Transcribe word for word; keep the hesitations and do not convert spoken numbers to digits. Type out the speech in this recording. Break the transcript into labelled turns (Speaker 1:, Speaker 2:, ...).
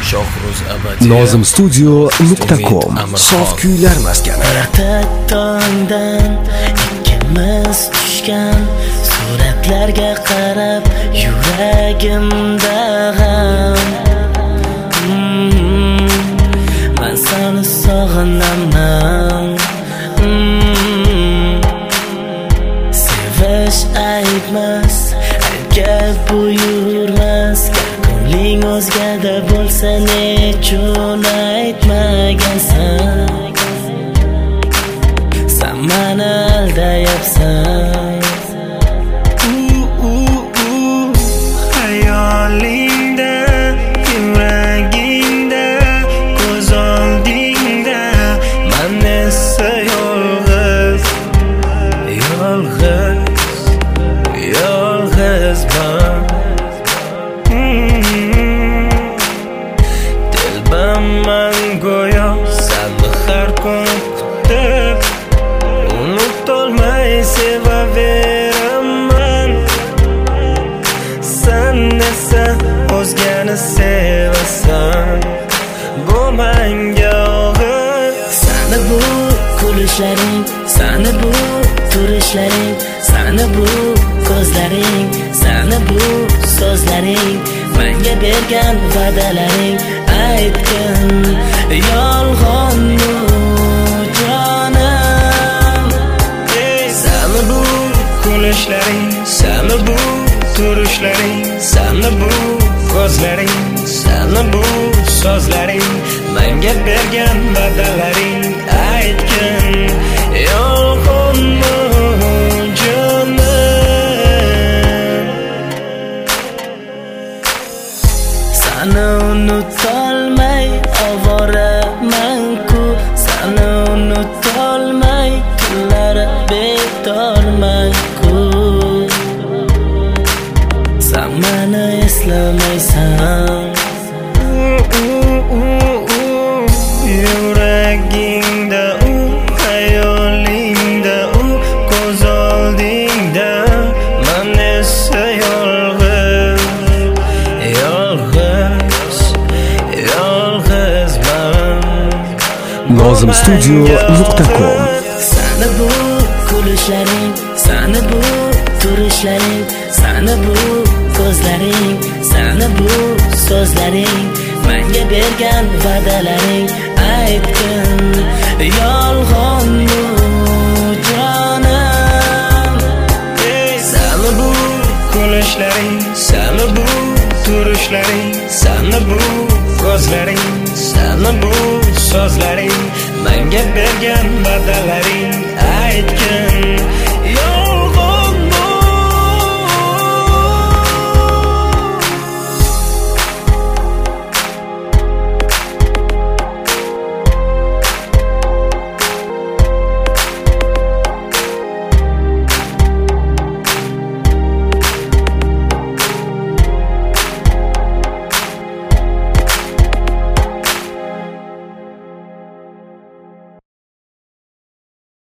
Speaker 1: Nozim studio nuqta com sof kuylar maskani.
Speaker 2: Tongdan ikkimiz tushgan suratlarga qarab yuragimda g'am. Mm-hmm. Men seni sog'inaman. Mm-hmm. Sevish aybmas, aybga buyurmas. Ko'ngling o'zgada bo'lsa nechun aytmagansan? Sen meni aldayapsan.
Speaker 3: Hayolingda, yuragingda, ko'z oldingda men esa yolg'iz, yolg'iz, yolg'izman. Dilbaman go'yo seni har kun kutib, unutolmay sevaveraman. Sen esa o'zgani sevasan, bu menga og'ir.
Speaker 2: Seni bu kulishlaring, seni bu turishlaring, seni bu ko'zlaring, seni bu so'zlaring, menga bergan va'dalaring aytgin yolg'onmi jonim?
Speaker 3: Seni bu kulishlaring, seni bu turishlaring, seni bu ko'zlaring, seni bu so'zlaring, menga bergan va'dalaring aytgin yolg'onmi jonim?
Speaker 2: Seni unutolmay ovoraman-ku, seni unutolmay kunlar bedorman-ku. Sen meni eslamaysan.
Speaker 3: Yuragingda u, hayolingda u, ko'z oldingda men esa yolg'iz, yolg'iz, yolg'izman.
Speaker 1: Nozim studio nuqta com.
Speaker 2: Seni bu kulishlaring, seni bu turishlaring, seni bu ko'zlaring, seni bu so'zlaring, menga bergan va'dalaring aytgin yolg'onmi jonim?
Speaker 3: Seni bu kulishlaring, seni bu turishlaring, seni bu ko'zlaring, seni bu so'zlaring, menga bergan va'dalaring aytgin